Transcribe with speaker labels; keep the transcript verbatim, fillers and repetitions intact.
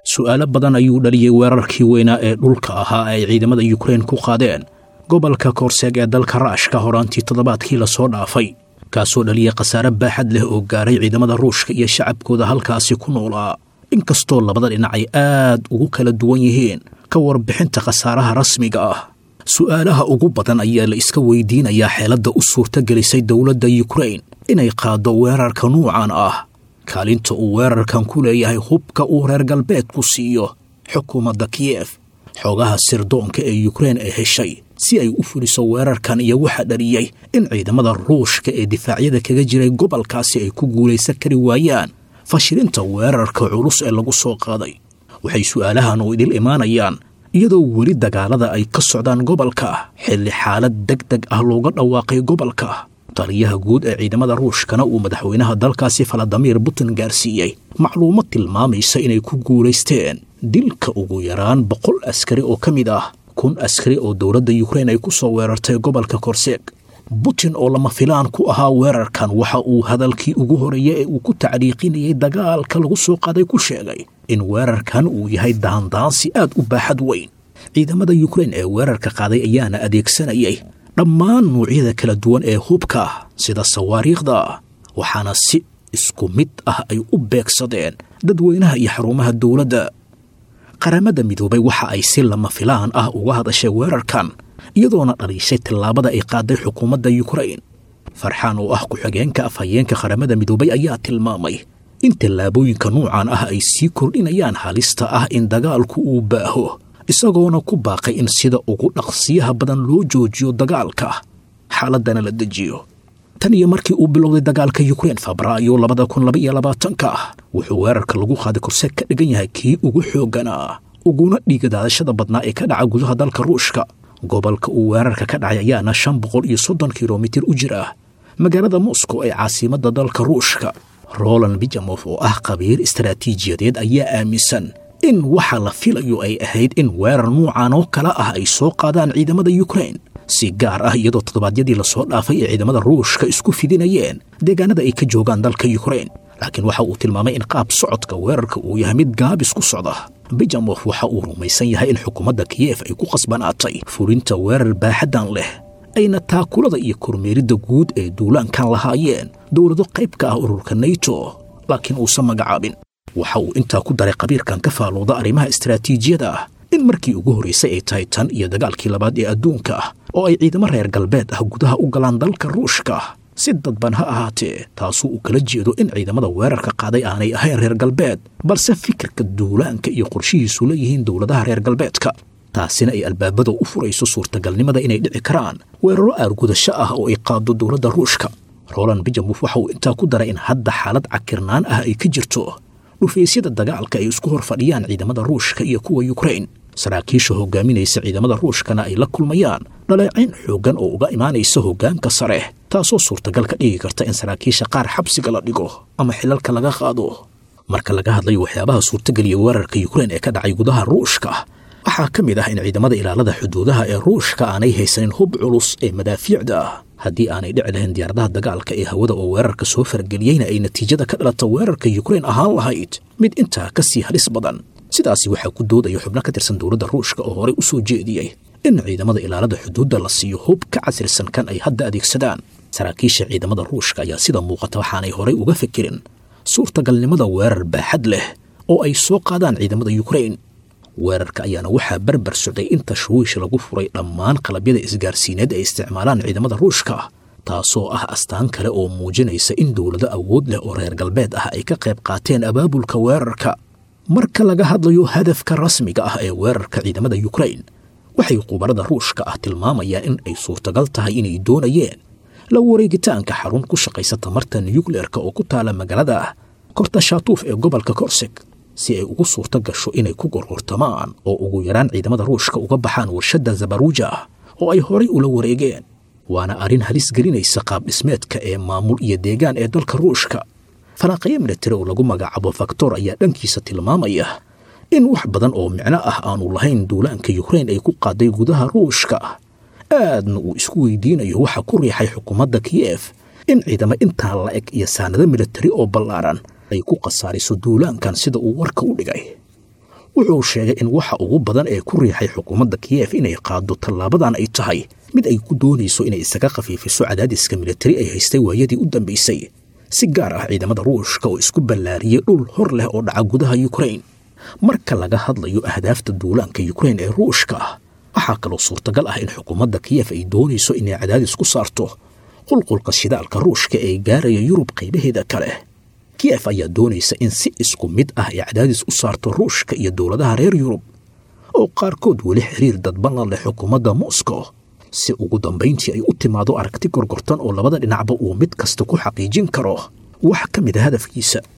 Speaker 1: su'aalo badan ayuu dhaliyey weerarkii weynaa ee dhulka ahaa ay ciidamada yukrain ku qaadeen gobolka korseg ee dalka raashka horaantii toddobaadkii la soo dhaafay kaasoo dhaliyey khasaare baaxad leh oo gaaray ciidamada ruushka iyo shacabkooda halkaasi ku noolaa inkastoo labada dhinac ay aad ugu kala duwan yihiin ka warbixinta khasaaraha rasmiga ah su'aalaha ugu badan ayaa la iska weydiinayaa xeeladda u suurtagelisay dowladda yukrain inay qaaddo weerarka nuucan ah kaalinta uu weerarkan ku leeyahay hubka uu reer galbeedku siiyo xukuumadda kiyef xoogaha sirdoonka ee yukrain ay heshay si ay u fuliso weerarkan iyo waxa dhaliyey in ciidamada ruushka ee difaacyada kaga jiray gobolkaasi ay ku guulaysan kari waayaan fashilinta weerarka culus ee lagu soo qaaday waxay su'aalahan u idil imaanayaan iyadoo weli dagaalada ay ka socdaan gobolka xilli xaalad degdeg ah looga dhawaaqay gobolka taliyaha guud ee ciidamada ruushkana uu madaxweynaha dalkaasi Vladimir Putin gaarsiiyey macluumaad tilmaamaysa inay ku guulaysteen dilka ugu yaraan boqol askari oo ka mid ah kun askari oo dowladda yukrain ay ku soo weerartay gobolka korseg Putin oo lama filaan ku ahaa weerarkan waxa uu hadalkii ugu horeeyay ee uu ku tacliiqinayay dagaalka lagu soo qaaday ku sheegay in weerarkan uu yahay daandaansi aad u baaxad weyn ciidamada yukrain ee weerarka qaaday ayaana adeegsanayay dhammaan nuucyada kala duwan ee hubka sida sawaariikhda waxaana si isku mid ah ay u beegsadeen dadweynaha iyo xarumaha dowladda qaramada midoobay waxa ay si lama filaan ah uga hadashay weerarkan iyadoona dhalishay tillaabada ay qaaday xukuumadda yukrain farxaan oo ah ku-xigeenka afhayeenka qaramada midoobay ayaa tilmaamay in tallaabooyinka nuucan ah ay sii kordhinayaan halista ah in dagaalku uu baaho isagoona ku baaqay in sida ugu dhaqsiyaha badan loo joojiyo dagaalka xaaladana la dejiyo tan iyo markii uu bilowday dagaalka yukrain febraayo labada kun laba iyo labaatanka wuxuu weerarka lagu qaaday korseg ka dhigan yahay kii ugu xoogganaa uguna dhiigadaadashada badnaa ee ka dhaca gudaha dalka ruushka gobolka uu weerarka ka dhacay ayaana shan boqol iyo soddon kilomitir u jira magaalada moscow ee caasimadda dalka ruushka roland bijamof oo ah khabiir istaraatiijiyadeed ayaa aaminsan in waxa la filayo ay ahayd in weerar nuucan oo kale ah ay soo qaadaan ciidamada yukrain si gaar ah iyadoo toddobaadyadii la soo dhaafay ee ciidamada ruushka isku fidinayeen deegaanada ay ka joogaan dalka yukrain laakiin waxa uu tilmaamay in qaab socodka weerarka uu yahay mid gaabis ku socda bijamof waxa uu rumaysan yahay in xukuumadda kiyef ay ku qasbanaatay fulinta weerar baaxaddan leh ayna taakulada iyo kormeeridda guud ee duulaankan lahaayeen dowlado qayb ka ah ururka nato laakiin uusan magacaabin waxa uu intaa ku daray qabiirkan ka faalooda arrimaha istaraatiijiyada ah in markii ugu horraysay ay tahay tan iyo dagaalkii labaad ee adduunka oo ay ciidamo reer galbeed ah gudaha u galaan dalka ruushka si dadban ha ahaatee taasuu uu kala jeedo in ciidamada weerarka qaaday aanay ahayn reer galbeed balse fikirka duulaanka iyo qorshihiisu leeyihiin dowladaha reer galbeedka taasina ay albaabada u furayso suurtagalnimada inay dhici karaan weeraro aargudasho ah oo ay qaado dowladda ruushka roland bijamof waxa uu intaa ku daray in hadda xaalad cakirnaan ah ay ka jirto dhufaysyada dagaalka ay isku hor fadhiyaan ciidamada ruushka iyo kuwa yukrain saraakiisha hogaaminaysa ciidamada ruushkana ay la kulmayaan dhaleecayn xooggan oo uga imaanaysa hoggaanka sare taasoo suurtagal ka dhigi karta in saraakiisha qaar xabsiga la dhigo ama xilalka laga qaado marka laga hadlayo waxyaabaha suurtageliya weerarka yukrain ee ka dhacay gudaha ruushka waxaa ka mid ah in ciidamada ilaalada xuduudaha ee ruushka aanay haysanin hub culus ee madaafiicda ah haddii aanay dhici lahayn diyaaradaha dagaalka ee hawada oo weerarka soo fargeliyeyna ay natiijada ka dhalata weerarka yukrain ahaan lahayd mid intaa ka sii halis badan sidaasi waxaa ku doodaya xubno ka tirsan dowladda ruushka oo horey u soo jeediyey in ciidamada ilaalada xuduudda la siiyo hub ka casrisan kan ay hadda adeegsadaan saraakiisha ciidamada ruushka ayaa sida muuqata waxaanay horey uga fikirin suurtagalnimada weerar baaxad leh oo ay soo qaadaan ciidamada yukrain weerarka ayaana waxaa barbar socday in tashwiish lagu furay dhammaan qalabyada isgaarsiineed ay isticmaalaan ciidamada ruushka taasoo ah astaan kale oo muujinaysa in dowlado awood leh oo reer galbeed ah ay ka qayb qaateen abaabulka weerarka marka laga hadlayo hadafka rasmiga ah ee weerarka ciidamada yukrain waxay qubarada ruushka ah tilmaamayaan in ay suurtagal tahay inay doonayeen la wareegitaanka xarun ku shaqaysa tamarta nukleerka oo ku taala magaalada kortashaatuuf ee gobolka korseg si ay ugu suurto gasho inay ku gorgortamaan oo ugu yaraan ciidamada ruushka uga baxaan warshadda zabaruja oo ay horay ula wareegeen waana arrin halis gelinaysa qaab dhismeedka ee maamul iyo deegaan ee dalka ruushka falanqeeyo militari oo lagu magacaabo faktor ayaa dhankiisa tilmaamaya in wax badan oo micno ah aanu lahayn duulaanka yukrain ay ku qaaday gudaha ruushka aadna uu isku weydiinayo waxa ku riixay xukuumadda kiyef in ciidamo intaa la eg iyo saanado militari oo ballaaran ay ku khasaariso duulaankan sida uu warka u dhigay wuxuu sheegay in waxa ugu badan ee ku riixay xukuumadda kiyef inay qaado tallaabadan ay tahay mid ay ku doonayso inay isaga khafiifiso cadaadiska militari ay haystay waayadii u dambaysay si gaar ah ciidamada ruushka oo isku ballaariyey dhul hor leh oo dhaca gudaha yukrain marka laga hadlayo ahdaafta duulaanka yukrain ee ruushka ah waxaa kaloo suurtagal ah in xukuumadda kiyef ay doonayso inay cadaadis ku saarto qulqulka shidaalka ruushka ee gaaraya yurub qaybaheeda kale kiyef ayaa doonaysa in si isku mid ah ay cadaadis u saarto ruushka iyo dowladaha reer yurub oo qaarkood weli xiriir dadban la leh xukuumadda moscow si ugu dambayntii ay u timaado aragti gorgortan oo labada dhinacba uu mid kasta ku xaqiijin karo wax ka mid a hadafkiisa